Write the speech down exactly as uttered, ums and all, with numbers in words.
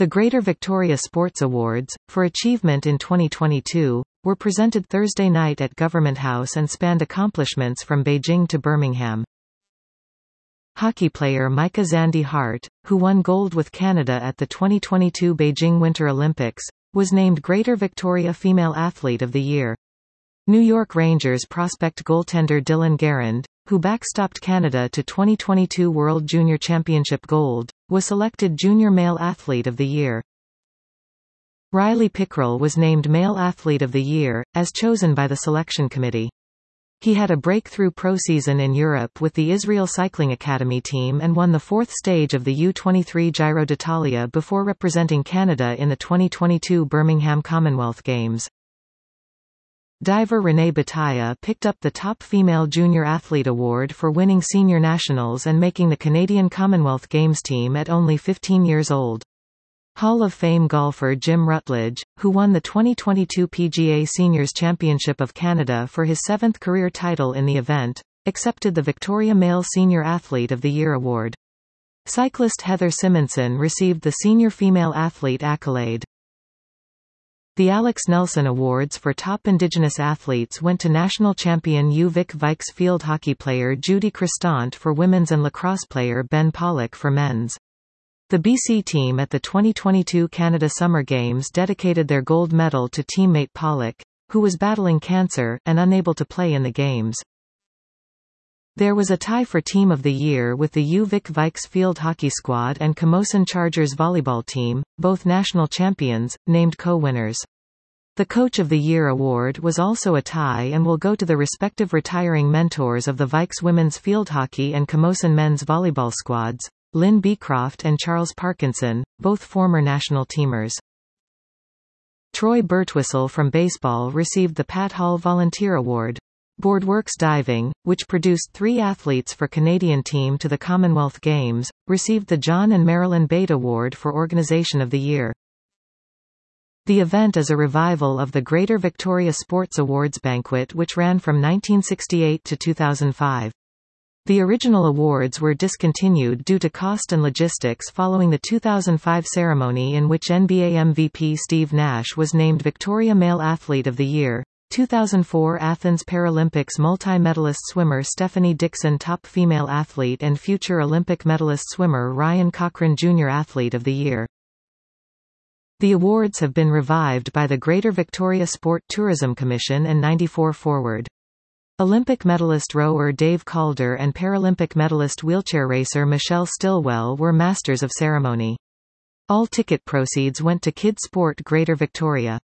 The Greater Victoria Sports Awards, for achievement in twenty twenty-two, were presented Thursday night at Government House and spanned accomplishments from Beijing to Birmingham. Hockey player Micah Zandy Hart, who won gold with Canada at the twenty twenty-two Beijing Winter Olympics, was named Greater Victoria Female Athlete of the Year. New York Rangers prospect goaltender Dylan Garand, who backstopped Canada to twenty twenty-two World Junior Championship gold, was selected Junior Male Athlete of the Year. Riley Pickrell was named Male Athlete of the Year, as chosen by the selection committee. He had a breakthrough pro season in Europe with the Israel Cycling Academy team and won the fourth stage of the U twenty-three Giro d'Italia before representing Canada in the twenty twenty-two Birmingham Commonwealth Games. Diver Renee Bataya picked up the top female junior athlete award for winning senior nationals and making the Canadian Commonwealth Games team at only fifteen years old. Hall of Fame golfer Jim Rutledge, who won the twenty twenty-two P G A Seniors Championship of Canada for his seventh career title in the event, accepted the Victoria Male Senior Athlete of the Year award. Cyclist Heather Simonson received the Senior Female Athlete accolade. The Alex Nelson Awards for top Indigenous athletes went to national champion U Vic Vikes field hockey player Judy Cristant for women's and lacrosse player Ben Pollock for men's. The B C team at the twenty twenty-two Canada Summer Games dedicated their gold medal to teammate Pollock, who was battling cancer, and unable to play in the Games. There was a tie for Team of the Year with the U Vic Vikes field hockey squad and Camosun Chargers volleyball team, both national champions, named co-winners. The Coach of the Year award was also a tie and will go to the respective retiring mentors of the Vikes women's field hockey and Camosun men's volleyball squads, Lynn Beecroft and Charles Parkinson, both former national teamers. Troy Birtwistle from baseball received the Pat Hall Volunteer Award. Boardworks Diving, which produced three athletes for Canadian team to the Commonwealth Games, received the John and Marilyn Bate Award for Organization of the Year. The event is a revival of the Greater Victoria Sports Awards banquet which ran from nineteen sixty-eight to two thousand five. The original awards were discontinued due to cost and logistics following the two thousand five ceremony in which N B A M V P Steve Nash was named Victoria Male Athlete of the Year. two thousand four Athens Paralympics multi-medalist swimmer Stephanie Dixon top female athlete and future Olympic medalist swimmer Ryan Cochran Junior Athlete of the Year. The awards have been revived by the Greater Victoria Sport Tourism Commission and ninety-four Forward. Olympic medalist rower Dave Calder and Paralympic medalist wheelchair racer Michelle Stilwell were masters of ceremony. All ticket proceeds went to Kid Sport Greater Victoria.